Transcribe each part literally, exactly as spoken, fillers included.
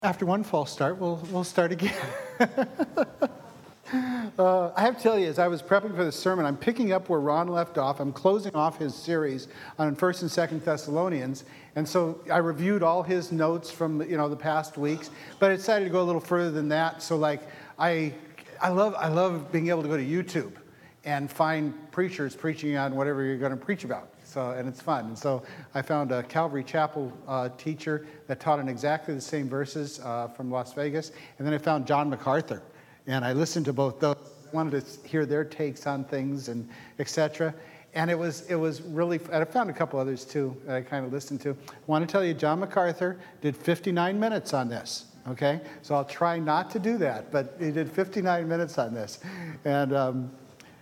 After one false start, we'll we'll start again. uh, I have to tell you, as I was prepping for this sermon, I'm picking up where Ron left off. I'm closing off his series on First and Second Thessalonians, and so I reviewed all his notes from you know the past weeks. But I decided to go a little further than that. So, like, I I love I love being able to go to YouTube and find preachers preaching on whatever you're going to preach about. So, and it's fun. And so I found a Calvary Chapel uh, teacher that taught on exactly the same verses uh, from Las Vegas. And then I found John MacArthur. And I listened to both those. I wanted to hear their takes on things and et cetera. And it was it was really, and I found a couple others too that I kind of listened to. I want to tell you, John MacArthur did fifty-nine minutes on this. Okay? So I'll try not to do that. But he did fifty-nine minutes on this. And um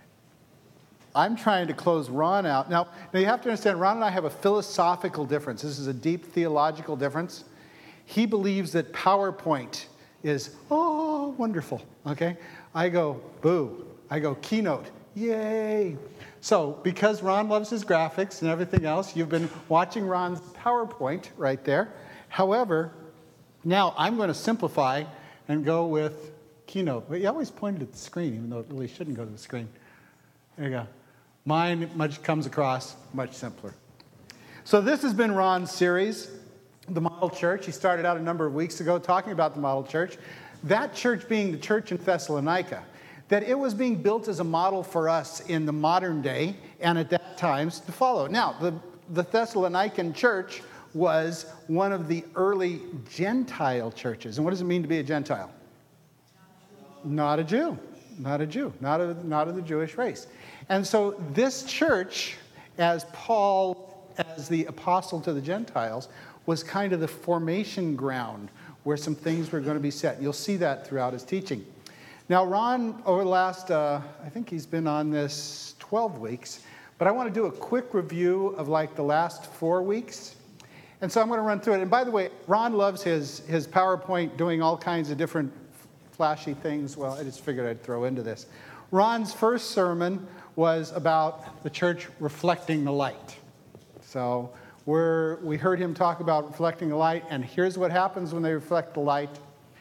I'm trying to close Ron out. Now, now, you have to understand, Ron and I have a philosophical difference. This is a deep theological difference. He believes that PowerPoint is, oh, wonderful, okay? I go, boo. I go, Keynote, yay. So, because Ron loves his graphics and everything else, you've been watching Ron's PowerPoint right there. However, now I'm going to simplify and go with Keynote. But you always pointed at the screen, even though it really shouldn't go to the screen. There you go. Mine much comes across much simpler. So this has been Ron's series, The Model Church. He started out a number of weeks ago talking about the Model Church. That church being the church in Thessalonica, that it was being built as a model for us in the modern day and at that times to follow. Now, the, the Thessalonican church was one of the early Gentile churches. And what does it mean to be a Gentile? Not a Jew. Not a Jew. Not, a, not of the Jewish race. And so this church, as Paul, as the apostle to the Gentiles, was kind of the formation ground where some things were going to be set. You'll see that throughout his teaching. Now, Ron, over the last, uh, I think he's been on this twelve weeks, but I want to do a quick review of like the last four weeks. And so I'm going to run through it. And by the way, Ron loves his, his PowerPoint doing all kinds of different flashy things. Well, I just figured I'd throw into this. Ron's first sermon was about the church reflecting the light. So we're, we heard him talk about reflecting the light, and here's what happens when they reflect the light,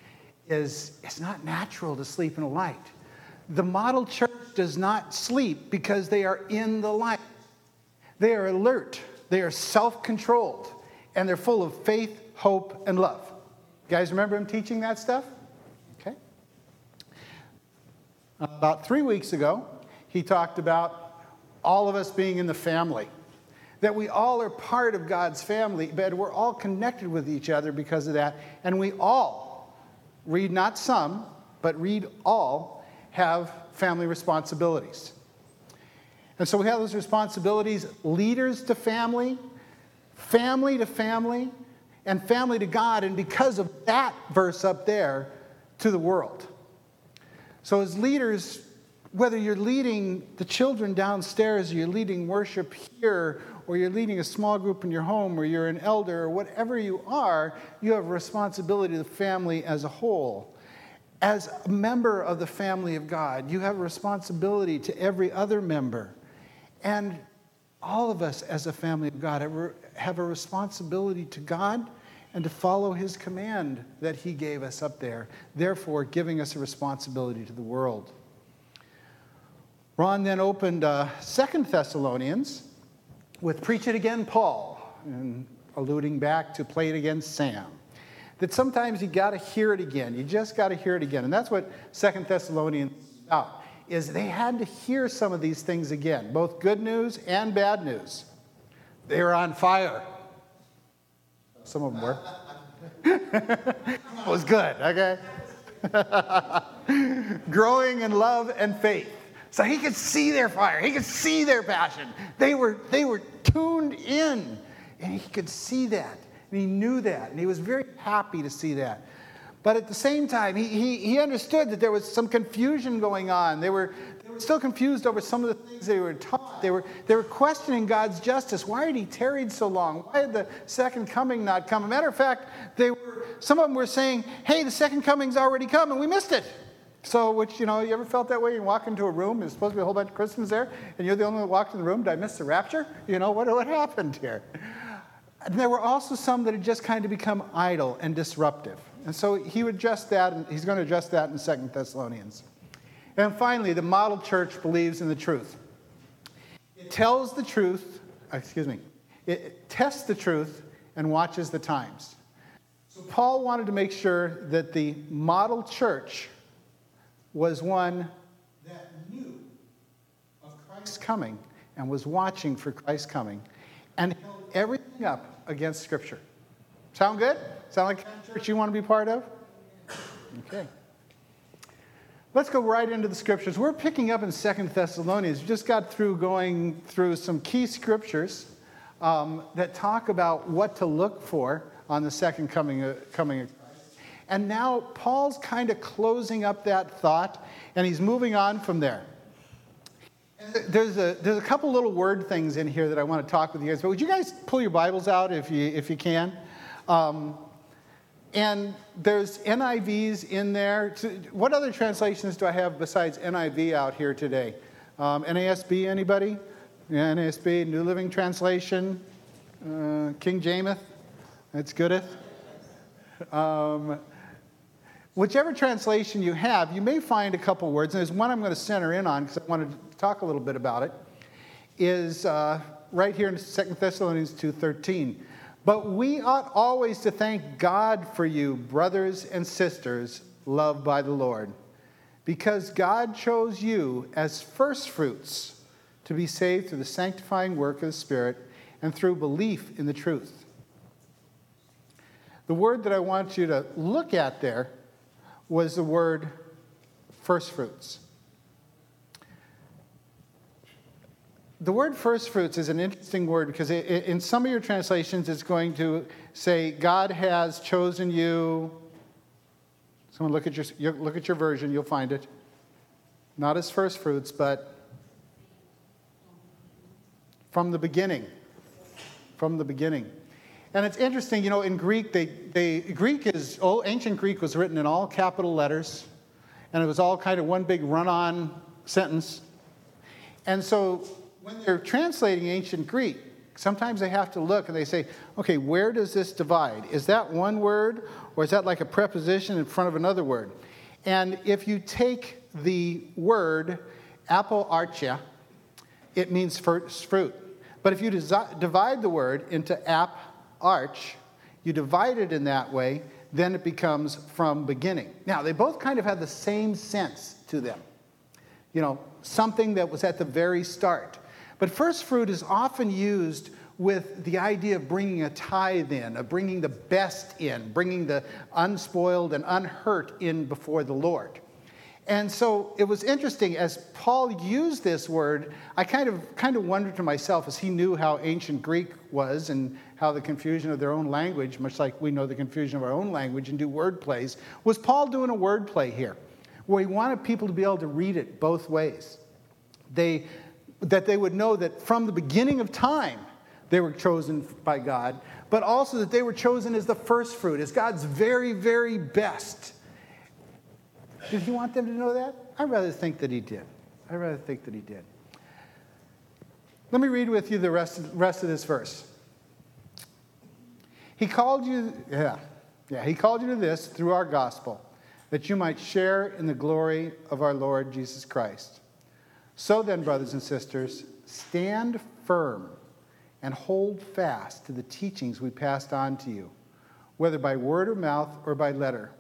is it's not natural to sleep in a light. The model church does not sleep because they are in the light. They are alert, they are self-controlled, and they're full of faith, hope, and love. You guys remember him teaching that stuff? Okay. About three weeks ago, he talked about all of us being in the family, that we all are part of God's family, but we're all connected with each other because of that. And we all, read not some, but read all, have family responsibilities. And so we have those responsibilities, leaders to family, family to family, and family to God, and because of that verse up there, to the world. So as leaders, whether you're leading the children downstairs, or you're leading worship here, or you're leading a small group in your home, or you're an elder, or whatever you are, you have a responsibility to the family as a whole. As a member of the family of God, you have a responsibility to every other member. And all of us as a family of God have a responsibility to God and to follow his command that he gave us up there, therefore giving us a responsibility to the world. Ron then opened uh, Second Thessalonians with Preach It Again, Paul, and alluding back to Play It Again, Sam. That sometimes you got to hear it again. You just got to hear it again. And that's what Second Thessalonians is about, is they had to hear some of these things again, both good news and bad news. They were on fire. Some of them were. It was good, okay? Growing in love and faith. So he could see their fire. He could see their passion. They were, they were tuned in. And he could see that. And he knew that. And he was very happy to see that. But at the same time, he, he, he understood that there was some confusion going on. They were, they were still confused over some of the things they were taught. They were, they were questioning God's justice. Why had he tarried so long? Why had the second coming not come? As a matter of fact, they were, some of them were saying, hey, the second coming's already come and we missed it. So, which, you know, you ever felt that way? You walk into a room, there's supposed to be a whole bunch of Christians there, and you're the only one that walked in the room. Did I miss the rapture? You know, what, what happened here? And there were also some that had just kind of become idle and disruptive. And so he would address that, and he's going to address that in Second Thessalonians. And finally, the model church believes in the truth. It tells the truth, excuse me, it tests the truth and watches the times. So Paul wanted to make sure that the model church was one that knew of Christ's coming and was watching for Christ's coming and held everything up against Scripture. Sound good? Sound like the kind of church you want to be part of? Okay. Let's go right into the Scriptures. We're picking up in Second Thessalonians. We just got through going through some key Scriptures um, that talk about what to look for on the second coming of, coming of Christ. And now Paul's kind of closing up that thought, and he's moving on from there. There's a there's a couple little word things in here that I want to talk with you guys. But would you guys pull your Bibles out if you if you can? Um, and there's N I Vs in there. What other translations do I have besides N I V out here today? Um, N A S B, anybody? Yeah, N A S B, New Living Translation, uh, King James. That's goodeth. Um, whichever translation you have, you may find a couple words, and there's one I'm going to center in on because I wanted to talk a little bit about it, is uh, right here in Second Thessalonians two thirteen. But we ought always to thank God for you, brothers and sisters, loved by the Lord, because God chose you as firstfruits to be saved through the sanctifying work of the Spirit and through belief in the truth. The word that I want you to look at there was the word firstfruits. The word firstfruits is an interesting word because it, it, in some of your translations it's going to say God has chosen you. Someone look at your, your look at your version, you'll find it. Not as firstfruits, but from the beginning. From the beginning. And it's interesting, you know, in Greek, they, they Greek is, oh, ancient Greek was written in all capital letters, and it was all kind of one big run-on sentence. And so when they're translating ancient Greek, sometimes they have to look and they say, okay, where does this divide? Is that one word, or is that like a preposition in front of another word? And if you take the word apoarchia, it means first fruit. But if you desi- divide the word into ap, arch, you divide it in that way, then it becomes from beginning. Now, they both kind of have the same sense to them. You know, something that was at the very start. But first fruit is often used with the idea of bringing a tithe in, of bringing the best in, bringing the unspoiled and unhurt in before the Lord. And so it was interesting, as Paul used this word, I kind of kind of wondered to myself, as he knew how ancient Greek was and how the confusion of their own language, much like we know the confusion of our own language and do word plays, was Paul doing a word play here, where he wanted people to be able to read it both ways. They, that they would know that from the beginning of time, they were chosen by God, but also that they were chosen as the first fruit, as God's very, very best. Did he want them to know that? I'd rather think that he did. I'd rather think that he did. Let me read with you the rest of, rest of this verse. He called you, yeah, yeah, he called you to this through our gospel, that you might share in the glory of our Lord Jesus Christ. So then, brothers and sisters, stand firm and hold fast to the teachings we passed on to you, whether by word or mouth or by letter.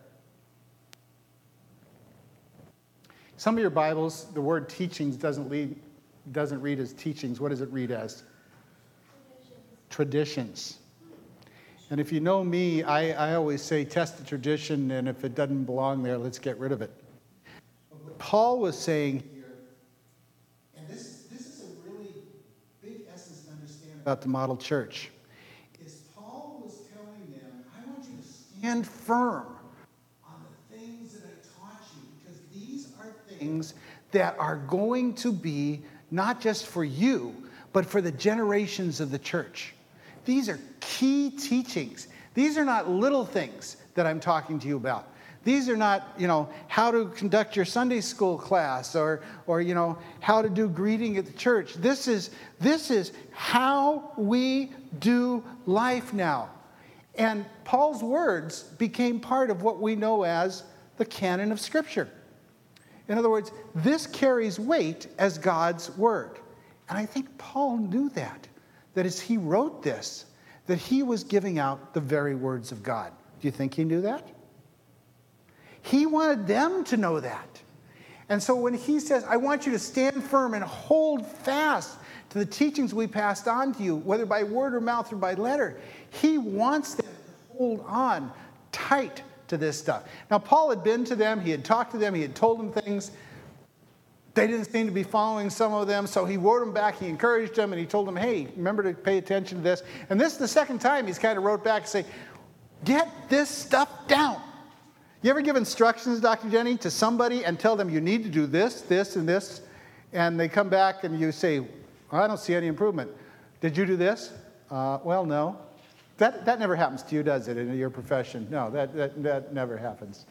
Some of your Bibles, the word teachings doesn't read, doesn't read as teachings. What does it read as? Traditions. Traditions. And if you know me, I, I always say test the tradition, and if it doesn't belong there, let's get rid of it. What Paul was saying here, and this, this is a really big essence to understand about the model church, is Paul was telling them, I want you to stand firm on the things that I taught you, because these are things that are going to be not just for you, but for the generations of the church. These are key teachings. These are not little things that I'm talking to you about. These are not, you know, how to conduct your Sunday school class or, or you know, how to do greeting at the church. This is, this is how we do life now. And Paul's words became part of what we know as the canon of Scripture. In other words, this carries weight as God's word. And I think Paul knew that, that as he wrote this, that he was giving out the very words of God. Do you think he knew that? He wanted them to know that. And so when he says, I want you to stand firm and hold fast to the teachings we passed on to you, whether by word or mouth or by letter, he wants them to hold on tight to this stuff. Now, Paul had been to them, he had talked to them, he had told them things. They didn't seem to be following some of them, so he wrote them back, he encouraged them, and he told them, hey, remember to pay attention to this. And this is the second time he's kind of wrote back and say, get this stuff down. You ever give instructions, Doctor Jenny, to somebody and tell them you need to do this, this, and this, and they come back and you say, well, I don't see any improvement. Did you do this? Uh, well, no. That, that never happens to you, does it, in your profession? No, that, that, that never happens.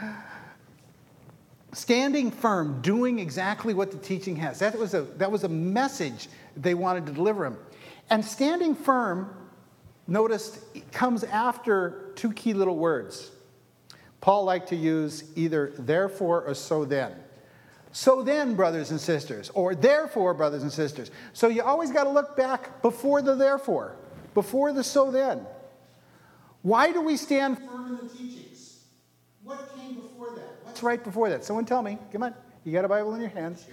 Standing firm, doing exactly what the teaching has. That was a, that was a message they wanted to deliver him. And standing firm, notice, comes after two key little words. Paul liked to use either therefore or so then. So then, brothers and sisters, or therefore, brothers and sisters. So you always got to look back before the therefore, before the so then. Why do we stand firm in the teachings? What came before that? What's right before that? Someone tell me. Come on. You got a Bible in your hands.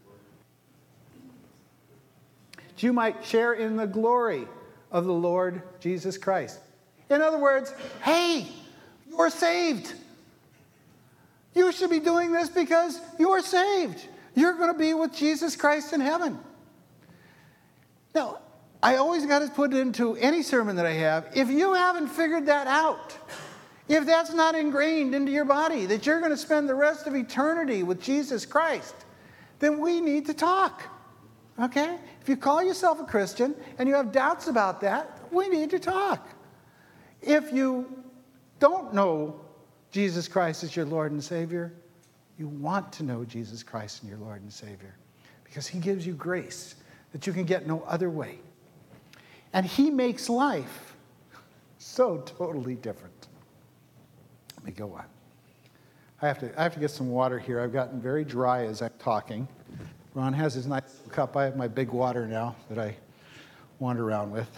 That you might share in the glory of the Lord Jesus Christ. In other words, hey, you're saved. You should be doing this because you're saved. You're going to be with Jesus Christ in heaven. Now, I always got to put it into any sermon that I have. If you haven't figured that out, if that's not ingrained into your body, that you're going to spend the rest of eternity with Jesus Christ, then we need to talk. Okay? If you call yourself a Christian and you have doubts about that, we need to talk. If you don't know Jesus Christ as your Lord and Savior, you want to know Jesus Christ as your Lord and Savior because he gives you grace that you can get no other way. And he makes life so totally different. Let me go on. I have to, I have to get some water here. I've gotten very dry as I'm talking. Ron has his nice little cup. I have my big water now that I wander around with.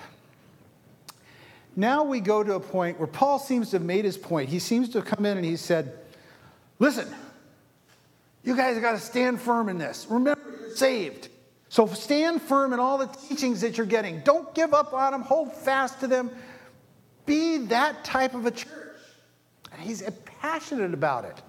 Now we go to a point where Paul seems to have made his point. He seems to have come in and he said, listen, you guys have got to stand firm in this. Remember, you're saved. So stand firm in all the teachings that you're getting. Don't give up on them. Hold fast to them. Be that type of a church. And he's passionate about it.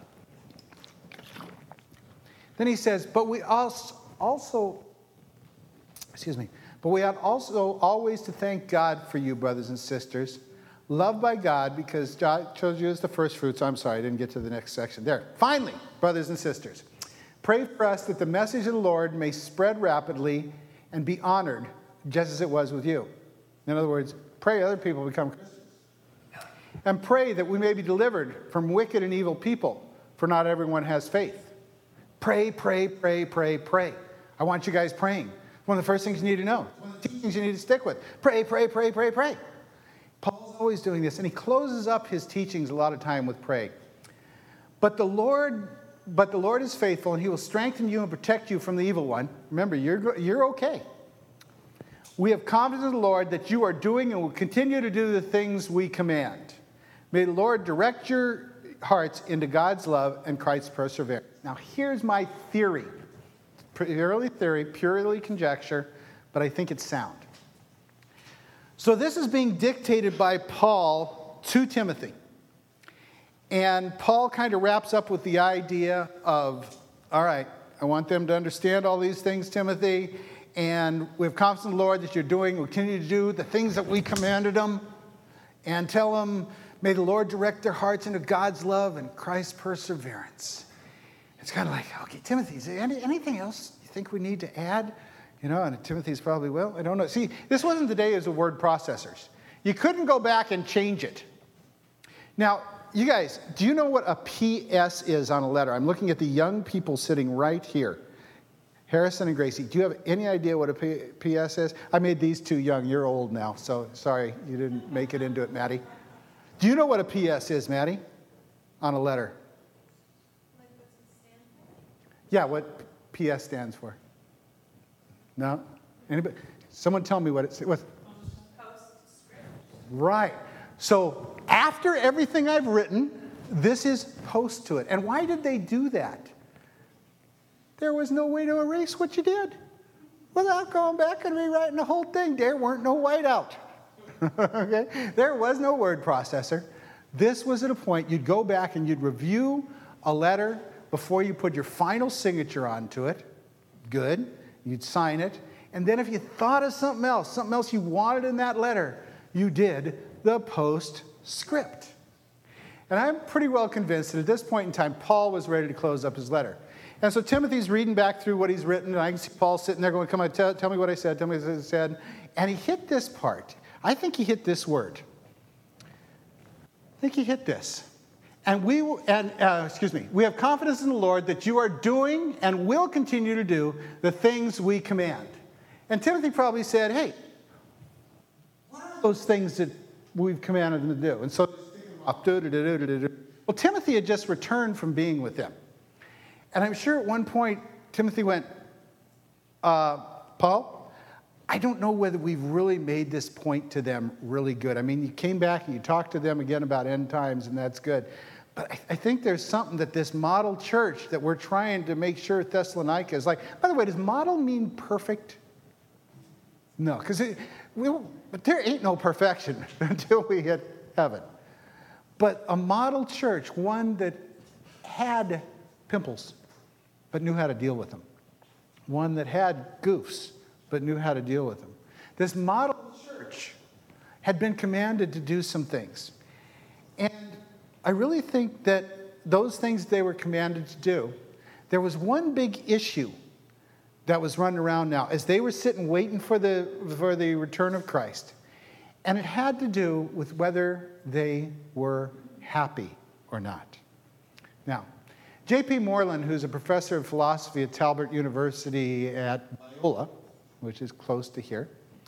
Then he says, but we also, also excuse me, But we ought also always to thank God for you, brothers and sisters, loved by God, because God chose you as the first fruits. I'm sorry, I didn't get to the next section. There. Finally, brothers and sisters, pray for us that the message of the Lord may spread rapidly and be honored, just as it was with you. In other words, pray other people become Christians. And pray that we may be delivered from wicked and evil people, for not everyone has faith. Pray, pray, pray, pray, pray. I want you guys praying. One of the first things you need to know. One of the teachings you need to stick with. Pray, pray, pray, pray, pray. Paul's always doing this, and he closes up his teachings a lot of time with pray. But the Lord, but the Lord is faithful, and he will strengthen you and protect you from the evil one. Remember, you're, you're okay. We have confidence in the Lord that you are doing and will continue to do the things we command. May the Lord direct your hearts into God's love and Christ's perseverance. Now, here's my theory. Purely theory, purely conjecture, but I think it's sound. So this is being dictated by Paul to Timothy. And Paul kind of wraps up with the idea of, all right, I want them to understand all these things, Timothy, and we have confidence in the Lord that you're doing, will continue to do the things that we commanded them, and tell them, may the Lord direct their hearts into God's love and Christ's perseverance. It's kind of like, okay, Timothy, is there any, anything else you think we need to add? You know, and Timothy's probably, well, I don't know. See, this wasn't the days of word processors. You couldn't go back and change it. Now, you guys, do you know what a P S is on a letter? I'm looking at the young people sitting right here. Harrison and Gracie, do you have any idea what a P- PS is? I made these two young. You're old now, so sorry you didn't make it into it, Maddie. Do you know what a P S is, Maddie, on a letter? Like what's it stand for? Yeah, what P S stands for? No? Anybody? Someone tell me what it what? Postscript. Right. So after everything I've written, this is post to it. And why did they do that? There was no way to erase what you did without going back and rewriting the whole thing. There weren't no whiteout. Okay? There was no word processor. This was at a point you'd go back and you'd review a letter before you put your final signature onto it. Good. You'd sign it. And then if you thought of something else, something else you wanted in that letter, you did the postscript. And I'm pretty well convinced that at this point in time, Paul was ready to close up his letter. And so Timothy's reading back through what he's written, and I can see Paul sitting there going, come on, tell, tell me what I said, tell me what I said. And he hit this part. I think he hit this word. I think he hit this. And we, and uh, excuse me, we have confidence in the Lord that you are doing and will continue to do the things we command. And Timothy probably said, hey, what are those things that we've commanded them to do? And so, well, Timothy had just returned from being with them. And I'm sure at one point, Timothy went, uh, Paul, I don't know whether we've really made this point to them really good. I mean, you came back and you talked to them again about end times, and that's good. But I, I think there's something that this model church that we're trying to make sure Thessalonica is like. By the way, does model mean perfect? No, because but there ain't no perfection until we hit heaven. But a model church, one that had pimples, but knew how to deal with them. One that had goofs, but knew how to deal with them. This model church had been commanded to do some things. And I really think that those things they were commanded to do, there was one big issue that was running around now as they were sitting waiting for the, for the return of Christ. And it had to do with whether they were happy or not. Now, J P Moreland, who's a professor of philosophy at Talbot University at Biola, which is close to here,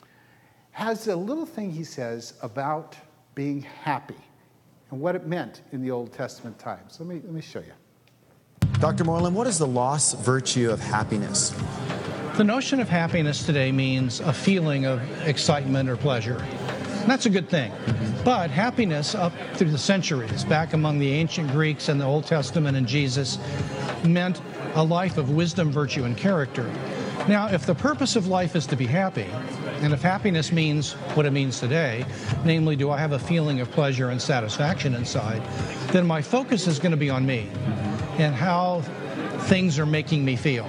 has a little thing he says about being happy and what it meant in the Old Testament times. Let me, let me show you. Doctor Moreland, what is the lost virtue of happiness? The notion of happiness today means a feeling of excitement or pleasure. And that's a good thing. But happiness up through the centuries, back among the ancient Greeks and the Old Testament and Jesus, meant a life of wisdom, virtue, and character. Now, if the purpose of life is to be happy, and if happiness means what it means today, namely, do I have a feeling of pleasure and satisfaction inside, then my focus is going to be on me and how things are making me feel.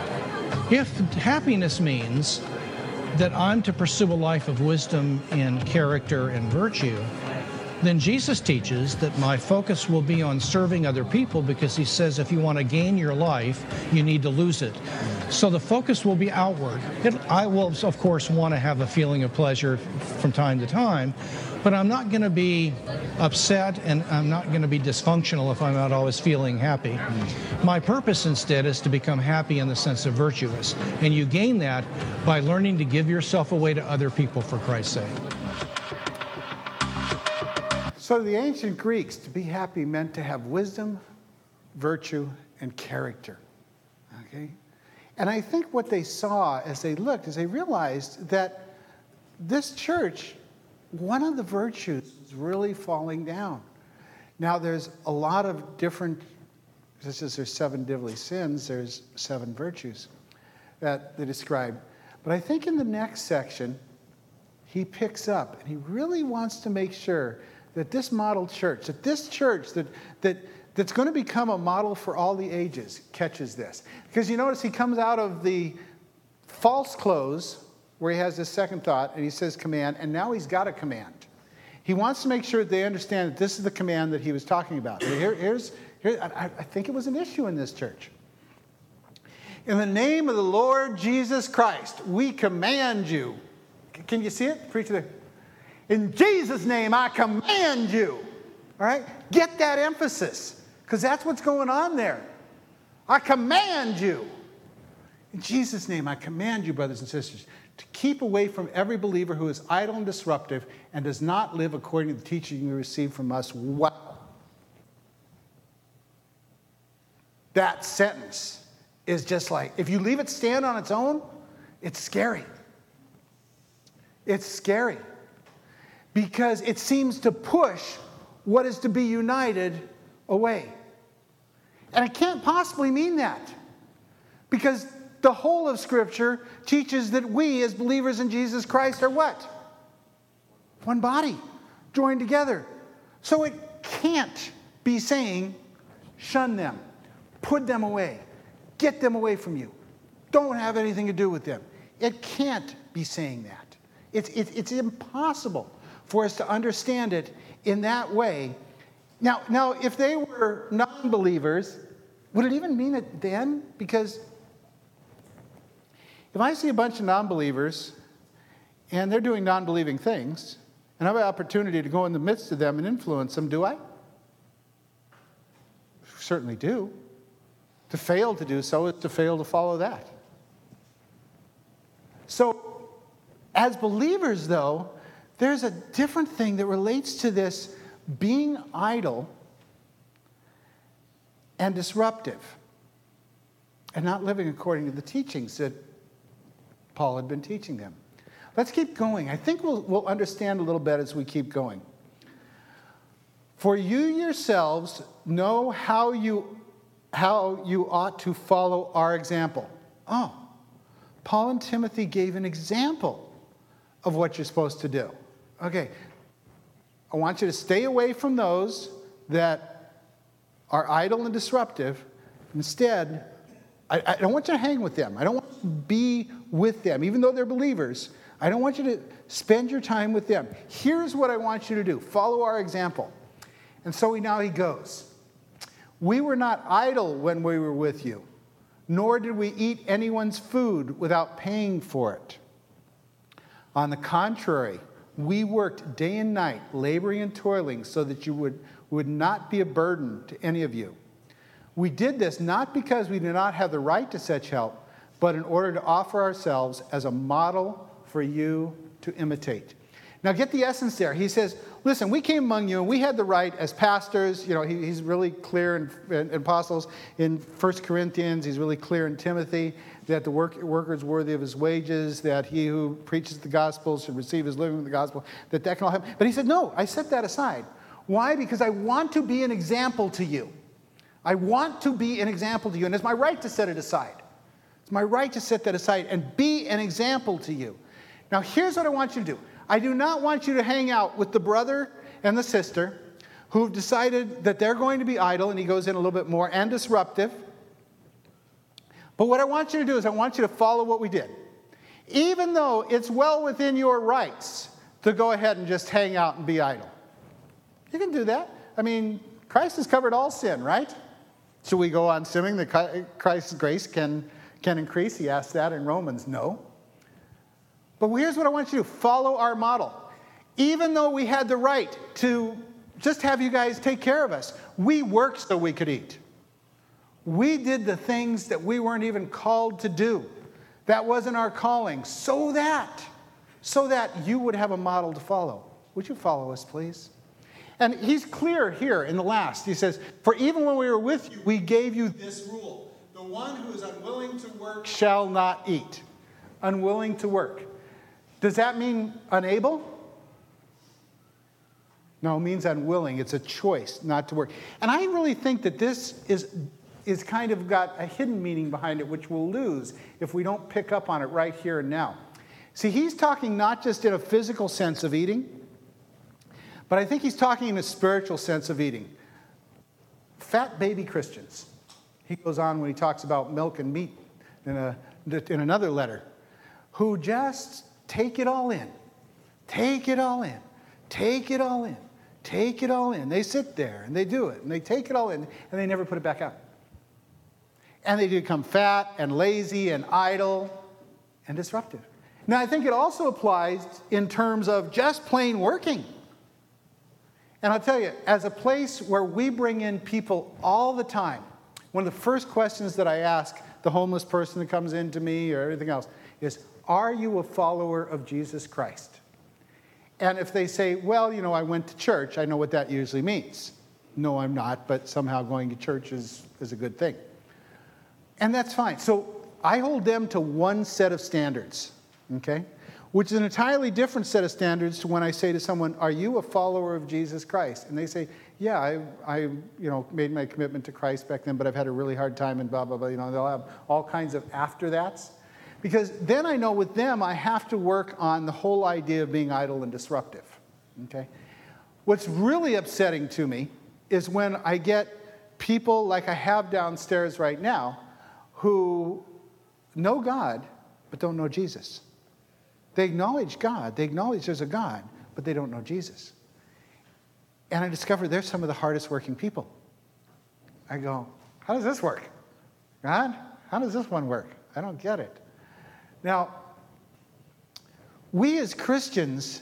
If happiness means that I'm to pursue a life of wisdom and character and virtue, then Jesus teaches that my focus will be on serving other people, because he says if you want to gain your life, you need to lose it. So the focus will be outward. It, I will, of course, want to have a feeling of pleasure from time to time, but I'm not going to be upset and I'm not going to be dysfunctional if I'm not always feeling happy. My purpose instead is to become happy in the sense of virtuous. And you gain that by learning to give yourself away to other people for Christ's sake. So the ancient Greeks, to be happy meant to have wisdom, virtue, and character. Okay? And I think what they saw as they looked is they realized that this church, one of the virtues is really falling down. Now, there's a lot of different, just as there's seven deadly sins, there's seven virtues that they describe. But I think in the next section, he picks up and he really wants to make sure that this model church, that this church that, that, that's going to become a model for all the ages catches this. Because you notice he comes out of the false clothes where he has this second thought and he says command, and now he's got a command. He wants to make sure that they understand that this is the command that he was talking about. Here, here's, here, I, I think it was an issue in this church. In the name of the Lord Jesus Christ, we command you. Can you see it? Preach it. In Jesus' name, I command you. All right? Get that emphasis, because that's what's going on there. I command you. In Jesus' name, I command you, brothers and sisters, to keep away from every believer who is idle and disruptive and does not live according to the teaching you received from us. Wow. That sentence is just like, if you leave it stand on its own, it's scary. It's scary because it seems to push what is to be united away. And it can't possibly mean that, because the whole of Scripture teaches that we as believers in Jesus Christ are what? One body, joined together. So it can't be saying, shun them, put them away, get them away from you, don't have anything to do with them. It can't be saying that. It's, it's, it's impossible for us to understand it in that way. Now, now, if they were non-believers, would it even mean it then? Because if I see a bunch of non-believers and they're doing non-believing things, and I have an opportunity to go in the midst of them and influence them, do I? Certainly do. To fail to do so is to fail to follow that. So, as believers, though, there's a different thing that relates to this being idle and disruptive and not living according to the teachings that Paul had been teaching them. Let's keep going. I think we'll, we'll understand a little bit as we keep going. For you yourselves know how you, how you ought to follow our example. Oh, Paul and Timothy gave an example of what you're supposed to do. Okay, I want you to stay away from those that are idle and disruptive. Instead, I, I don't want you to hang with them. I don't want you to be with them. Even though they're believers, I don't want you to spend your time with them. Here's what I want you to do. Follow our example. And so he, now he goes. We were not idle when we were with you, nor did we eat anyone's food without paying for it. On the contrary, we worked day and night, laboring and toiling, so that you would, would not be a burden to any of you. We did this not because we did not have the right to such help, but in order to offer ourselves as a model for you to imitate. Now get the essence there. He says, listen, we came among you and we had the right as pastors. You know, he, he's really clear in, in, in apostles. In First Corinthians, he's really clear in Timothy that the work, worker is worthy of his wages, that he who preaches the gospel should receive his living with the gospel, that that can all happen. But he said, no, I set that aside. Why? Because I want to be an example to you. I want to be an example to you, and it's my right to set it aside. It's my right to set that aside and be an example to you. Now, here's what I want you to do. I do not want you to hang out with the brother and the sister who've decided that they're going to be idle, and he goes in a little bit more, and disruptive. But what I want you to do is I want you to follow what we did. Even though it's well within your rights to go ahead and just hang out and be idle. You can do that. I mean, Christ has covered all sin, right? Should we go on sinning that Christ's grace can, can increase? He asked that in Romans. No. But here's what I want you to do. Follow our model. Even though we had the right to just have you guys take care of us, we worked so we could eat. We did the things that we weren't even called to do. That wasn't our calling. So that, so that you would have a model to follow. Would you follow us, please? And he's clear here in the last. He says, for even when we were with you, we gave you this rule. The one who is unwilling to work shall not eat. Unwilling to work. Does that mean unable? No, it means unwilling. It's a choice not to work. And I really think that this is, is kind of got a hidden meaning behind it, which we'll lose if we don't pick up on it right here and now. See, he's talking not just in a physical sense of eating, but I think he's talking in a spiritual sense of eating. Fat baby Christians. He goes on when he talks about milk and meat in, a, in another letter, who just take it all in. Take it all in. Take it all in. Take it all in. They sit there and they do it and they take it all in and they never put it back out. And they become fat and lazy and idle and disruptive. Now, I think it also applies in terms of just plain working. And I'll tell you, as a place where we bring in people all the time, one of the first questions that I ask the homeless person that comes in to me or everything else is, are you a follower of Jesus Christ? And if they say, well, you know, I went to church, I know what that usually means. No, I'm not, but somehow going to church is, is a good thing. And that's fine. So I hold them to one set of standards, okay? Which is an entirely different set of standards to when I say to someone, are you a follower of Jesus Christ? And they say, yeah, I, I you know, made my commitment to Christ back then, but I've had a really hard time and blah, blah, blah. You know, they'll have all kinds of after-thats. Because then I know with them, I have to work on the whole idea of being idle and disruptive, okay? What's really upsetting to me is when I get people like I have downstairs right now who know God but don't know Jesus. They acknowledge God, they acknowledge there's a God, but they don't know Jesus. And I discover they're some of the hardest working people. I go, how does this work? God, how does this one work? I don't get it. Now, we as Christians,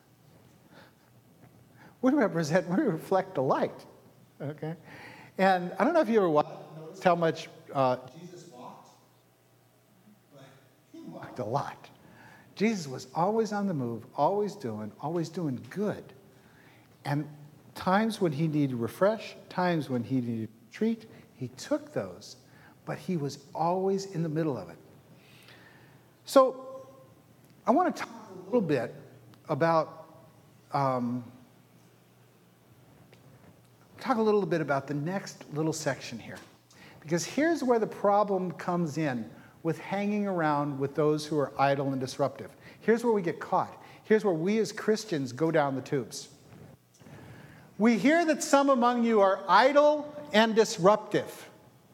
we represent, we reflect the light, okay? And I don't know if you ever noticed how much uh, Jesus walked. But he walked a lot. Jesus was always on the move, always doing, always doing good. And times when he needed refresh, times when he needed treat, he took those. But he was always in the middle of it. So I want to talk a little bit about um, talk a little bit about the next little section here, because here's where the problem comes in with hanging around with those who are idle and disruptive. Here's where we get caught. Here's where we as Christians go down the tubes. We hear that some among you are idle and disruptive.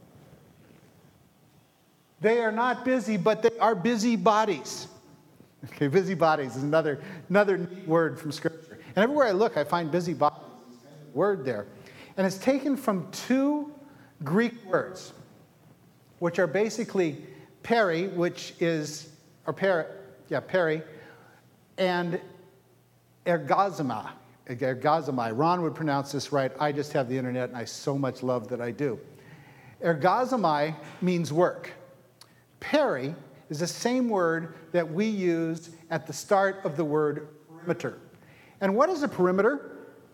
They are not busy, but they are busy bodies. Okay, busy bodies is another, another neat word from Scripture. And everywhere I look, I find busy bodies, this kind of word there. And it's taken from two Greek words, which are basically peri, which is, or peri, yeah, peri, and ergazomai. Ergazomai. Ron would pronounce this right. I just have the internet, and I so much love that I do. Ergazomai means work. Peri is the same word that we use at the start of the word perimeter. And what is a perimeter?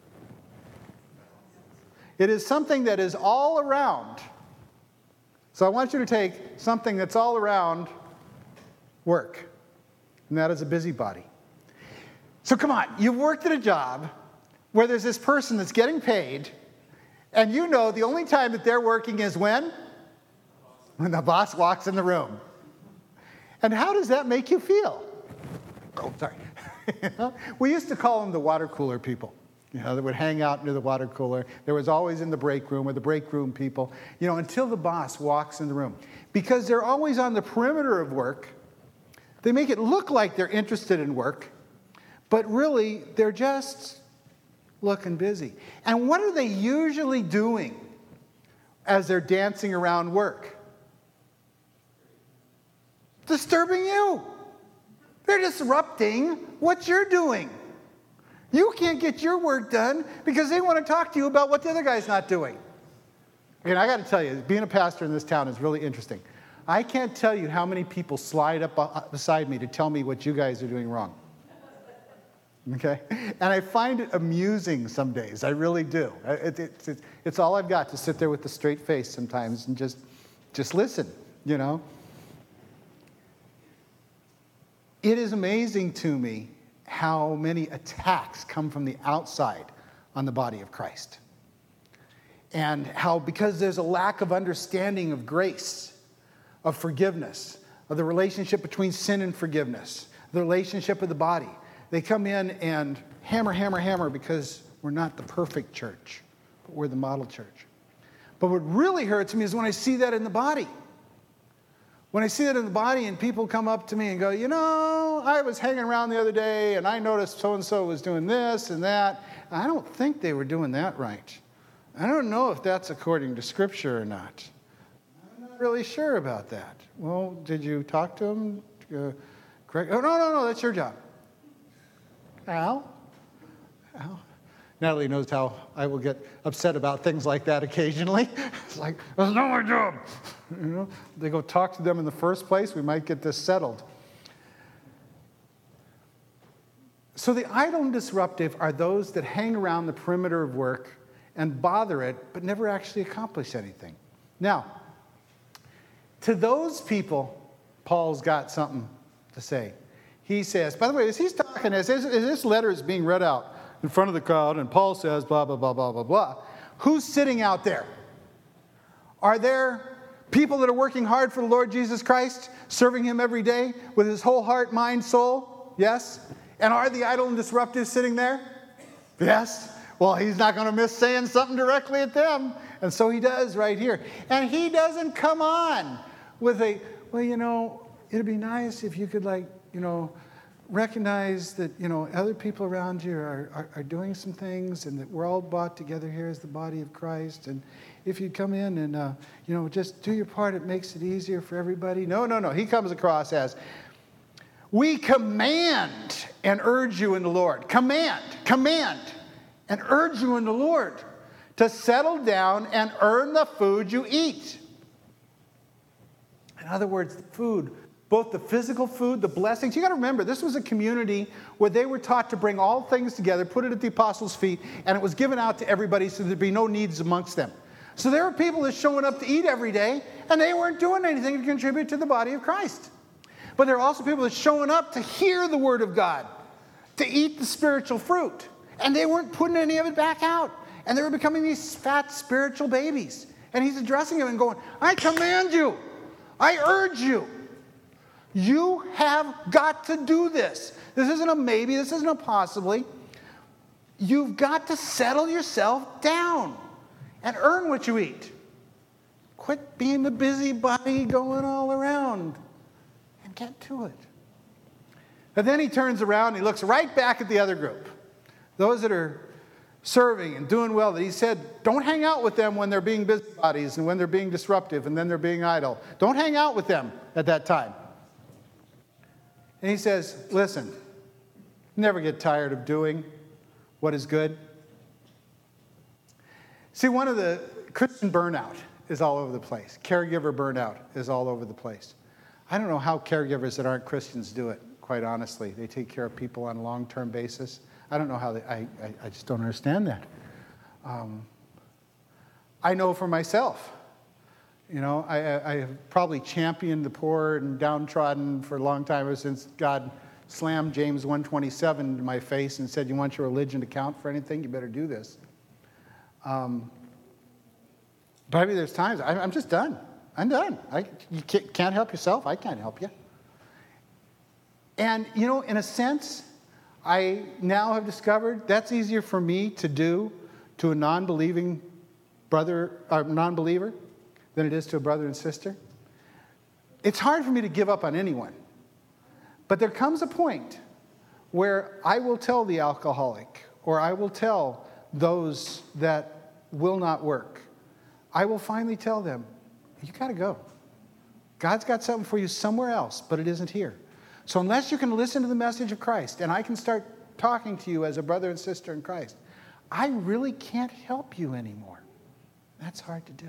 It is something that is all around. So I want you to take something that's all around work, and that is a busybody. So come on, you've worked at a job where there's this person that's getting paid, and you know the only time that they're working is when? When the boss walks in the room. And how does that make you feel? Oh, sorry. You know? We used to call them the water cooler people. You know, they would hang out near the water cooler. There was always in the break room or the break room people, you know, until the boss walks in the room. Because they're always on the perimeter of work. They make it look like they're interested in work, but really they're just looking busy. And what are they usually doing as they're dancing around work? Disturbing you. They're disrupting what you're doing. You can't get your work done because they want to talk to you about what the other guy's not doing. And I got to tell you, being a pastor in this town is really interesting. I can't tell you how many people slide up beside me to tell me what you guys are doing wrong. Okay? And I find it amusing some days. I really do. It, it, it, it's all I've got to sit there with a straight face sometimes and just, just listen, you know? It is amazing to me how many attacks come from the outside on the body of Christ. And how, because there's a lack of understanding of grace, of forgiveness, of the relationship between sin and forgiveness, the relationship of the body, they come in and hammer, hammer, hammer because we're not the perfect church, but we're the model church. But what really hurts me is when I see that in the body. When I see it in the body and people come up to me and go, you know, I was hanging around the other day and I noticed so-and-so was doing this and that. I don't think they were doing that right. I don't know if that's according to Scripture or not. I'm not really sure about that. Well, did you talk to them? Uh, correct? Oh, no, no, no, that's your job. Al? Al? Natalie knows how I will get upset about things like that occasionally. It's like, that's not my job. You know, they go talk to them in the first place, we might get this settled. So the idle and disruptive are those that hang around the perimeter of work and bother it, but never actually accomplish anything. Now, to those people, Paul's got something to say. He says, by the way, as he's talking, as this, as this letter is being read out in front of the crowd, and Paul says, blah, blah, blah, blah, blah, blah, who's sitting out there? Are there people that are working hard for the Lord Jesus Christ, serving him every day with his whole heart, mind, soul? Yes. And are the idle and disruptive sitting there? Yes. Well, he's not going to miss saying something directly at them. And so he does right here. And he doesn't come on with a, well, you know, it'd be nice if you could, like, you know, recognize that, you know, other people around you are, are, are doing some things and that we're all brought together here as the body of Christ. And if you come in and, uh, you know, just do your part, it makes it easier for everybody. No, no, no. He comes across as, we command and urge you in the Lord. Command, command and urge you in the Lord to settle down and earn the food you eat. In other words, the food, both the physical food, the blessings. You got to remember, this was a community where they were taught to bring all things together, put it at the apostles' feet, and it was given out to everybody so there'd be no needs amongst them. So there were people that showing up to eat every day, and they weren't doing anything to contribute to the body of Christ. But there are also people that showing up to hear the word of God, to eat the spiritual fruit, and they weren't putting any of it back out. And they were becoming these fat spiritual babies. And he's addressing them and going, I command you. I urge you. You have got to do this. This isn't a maybe. This isn't a possibly. You've got to settle yourself down and earn what you eat. Quit being the busybody going all around and get to it. But then he turns around and he looks right back at the other group. Those that are serving and doing well, that he said, don't hang out with them when they're being busybodies and when they're being disruptive and then they're being idle. Don't hang out with them at that time. And he says, listen, never get tired of doing what is good. See, one of the Christian burnout is all over the place. Caregiver burnout is all over the place. I don't know how caregivers that aren't Christians do it, quite honestly. They take care of people on a long-term basis. I don't know how they, I, I, I just don't understand that. Um, I know for myself, you know, I, I have probably championed the poor and downtrodden for a long time, ever since God slammed James one twenty-seven into my face and said, you want your religion to count for anything? You better do this. Um, but I mean, there's times, I, I'm just done. I'm done. I, you can't, can't help yourself. I can't help you. And, you know, in a sense, I now have discovered that's easier for me to do to a non-believing brother or non-believer than it is to a brother and sister. It's hard for me to give up on anyone. But there comes a point where I will tell the alcoholic, or I will tell those that will not work, I will finally tell them, you got to go. God's got something for you somewhere else, but it isn't here. So unless you can listen to the message of Christ, and I can start talking to you as a brother and sister in Christ, I really can't help you anymore. That's hard to do.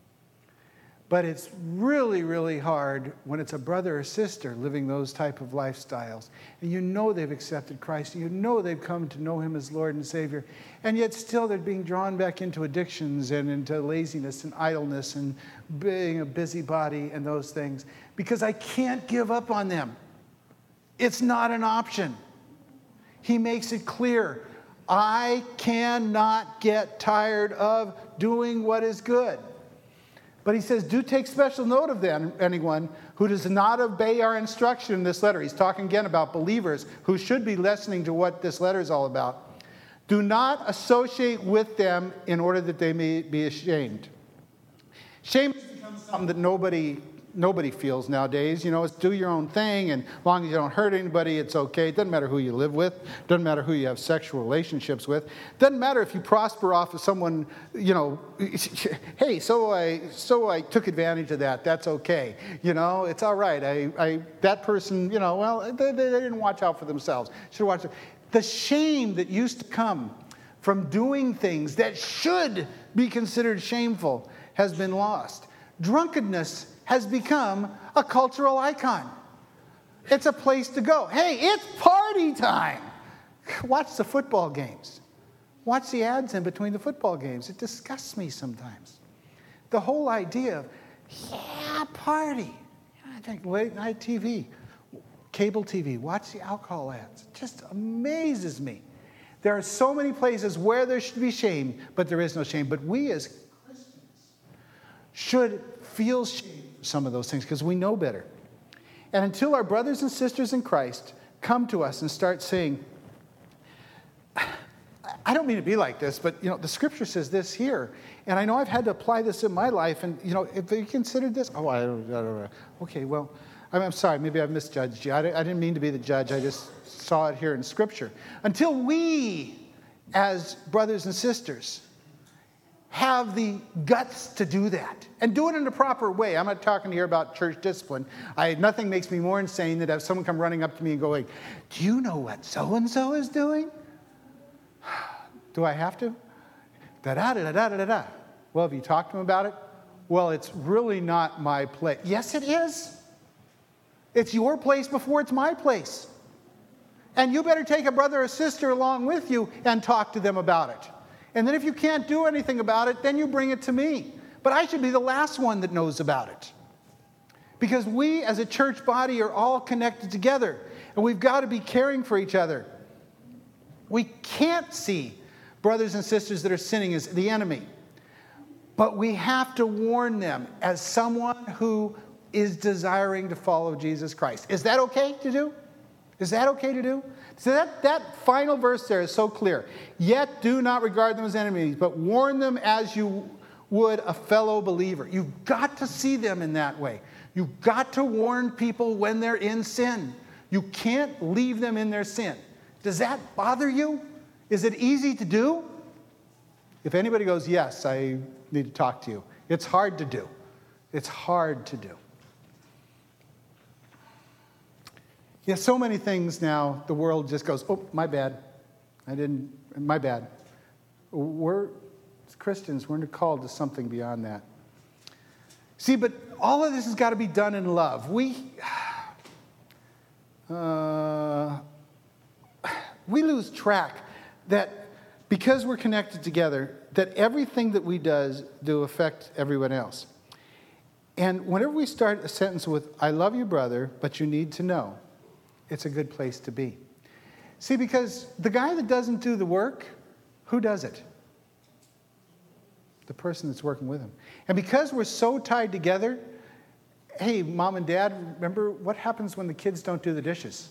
But it's really, really hard when it's a brother or sister living those type of lifestyles. And you know they've accepted Christ. And you know they've come to know him as Lord and Savior. And yet still they're being drawn back into addictions and into laziness and idleness and being a busybody and those things. Because I can't give up on them. It's not an option. He makes it clear. I cannot get tired of doing what is good. But he says, do take special note of them, anyone who does not obey our instruction in this letter. He's talking again about believers who should be listening to what this letter is all about. Do not associate with them in order that they may be ashamed. Shame has become something that nobody nobody feels nowadays. You know, it's do your own thing, and as long as you don't hurt anybody, it's okay. It doesn't matter who you live with. It doesn't matter who you have sexual relationships with. It doesn't matter if you prosper off of someone, you know, hey, so I so I took advantage of that. That's okay. You know, it's all right. I, I that person, you know, well, they, they didn't watch out for themselves. Should watch. The shame that used to come from doing things that should be considered shameful has been lost. Drunkenness has become a cultural icon. It's a place to go. Hey, it's party time. Watch the football games. Watch the ads in between the football games. It disgusts me sometimes. The whole idea of, yeah, party. I think late night T V, cable T V, watch the alcohol ads. It just amazes me. There are so many places where there should be shame, but there is no shame. But we as Christians should feel shame for some of those things because we know better. And until our brothers and sisters in Christ come to us and start saying, I don't mean to be like this, but, you know, the scripture says this here. And I know I've had to apply this in my life. And, you know, if you considered this, oh, I don't, I don't know. Okay, well, I'm, I'm sorry. Maybe I've misjudged you. I, I didn't mean to be the judge. I just saw it here in scripture. Until we, as brothers and sisters, have the guts to do that and do it in a proper way. I'm not talking here about church discipline. I, nothing makes me more insane than to have someone come running up to me and going, do you know what so-and-so is doing? Do I have to? Da-da-da-da-da-da-da. Well, have you talked to him about it? Well, it's really not my place. Yes, it is. It's your place before it's my place. And you better take a brother or sister along with you and talk to them about it. And then if you can't do anything about it, then you bring it to me. But I should be the last one that knows about it. Because we as a church body are all connected together. And we've got to be caring for each other. We can't see brothers and sisters that are sinning as the enemy. But we have to warn them as someone who is desiring to follow Jesus Christ. Is that okay to do? Is that okay to do? So that, that final verse there is so clear. Yet do not regard them as enemies, but warn them as you would a fellow believer. You've got to see them in that way. You've got to warn people when they're in sin. You can't leave them in their sin. Does that bother you? Is it easy to do? If anybody goes, yes, I need to talk to you. It's hard to do. It's hard to do. Yeah, so many things now, the world just goes, oh, my bad. I didn't, my bad. We're, as Christians, we're called to something beyond that. See, but all of this has got to be done in love. We, uh, we lose track that because we're connected together, that everything that we does do affect everyone else. And whenever we start a sentence with, I love you, brother, but you need to know, it's a good place to be. See, because the guy that doesn't do the work, who does it? The person that's working with him. And because we're so tied together, hey, mom and dad, remember what happens when the kids don't do the dishes?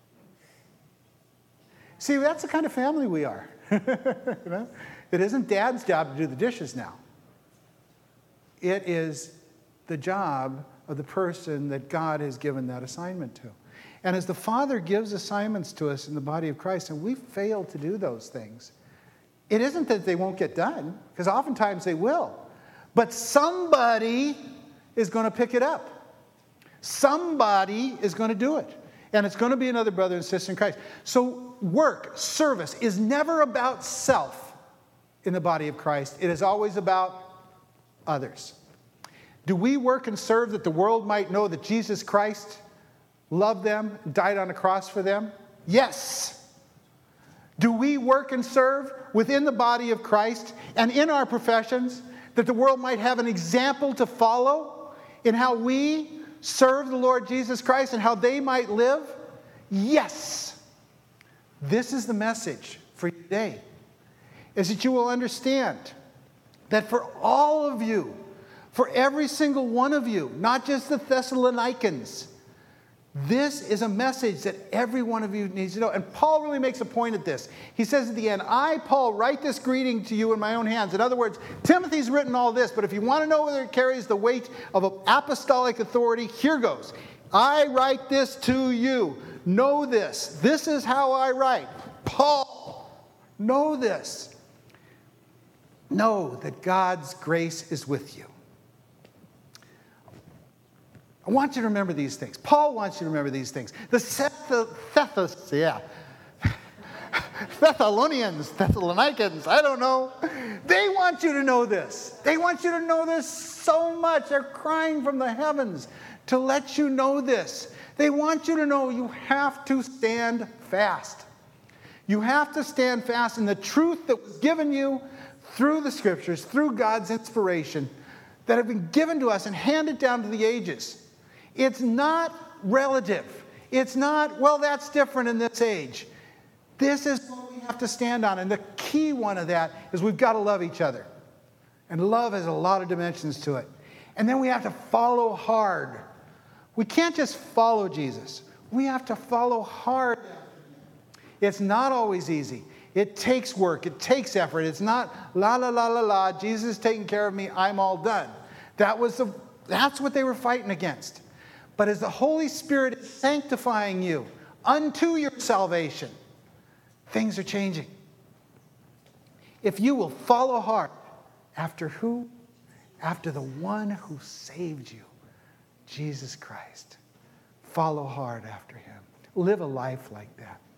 See, that's the kind of family we are. You know? It isn't dad's job to do the dishes now. It is the job of the person that God has given that assignment to. And as the Father gives assignments to us in the body of Christ, and we fail to do those things, it isn't that they won't get done, because oftentimes they will. But somebody is going to pick it up. Somebody is going to do it. And it's going to be another brother and sister in Christ. So work, service, is never about self in the body of Christ. It is always about others. Do we work and serve that the world might know that Jesus Christ loved them, died on a cross for them? Yes. Do we work and serve within the body of Christ and in our professions that the world might have an example to follow in how we serve the Lord Jesus Christ and how they might live? Yes. This is the message for you today, is that you will understand that for all of you, for every single one of you, not just the Thessalonians, this is a message that every one of you needs to know. And Paul really makes a point at this. He says at the end, I, Paul, write this greeting to you in my own hands. In other words, Timothy's written all this, but if you want to know whether it carries the weight of apostolic authority, here goes. I write this to you. Know this. This is how I write. Paul, know this. Know that God's grace is with you. I want you to remember these things. Paul wants you to remember these things. The Thethos, yeah. Thessalonians, Thessalonians, I don't know. They want you to know this. They want you to know this so much. They're crying from the heavens to let you know this. They want you to know you have to stand fast. You have to stand fast in the truth that was given you through the Scriptures, through God's inspiration, that have been given to us and handed down to the ages. It's not relative. It's not, well, that's different in this age. This is what we have to stand on. And the key one of that is we've got to love each other. And love has a lot of dimensions to it. And then we have to follow hard. We can't just follow Jesus. We have to follow hard. It's not always easy. It takes work. It takes effort. It's not la, la, la, la, la, Jesus is taking care of me, I'm all done. That was the, that's what they were fighting against. But as the Holy Spirit is sanctifying you unto your salvation, things are changing. If you will follow hard after who? After the one who saved you, Jesus Christ. Follow hard after him. Live a life like that.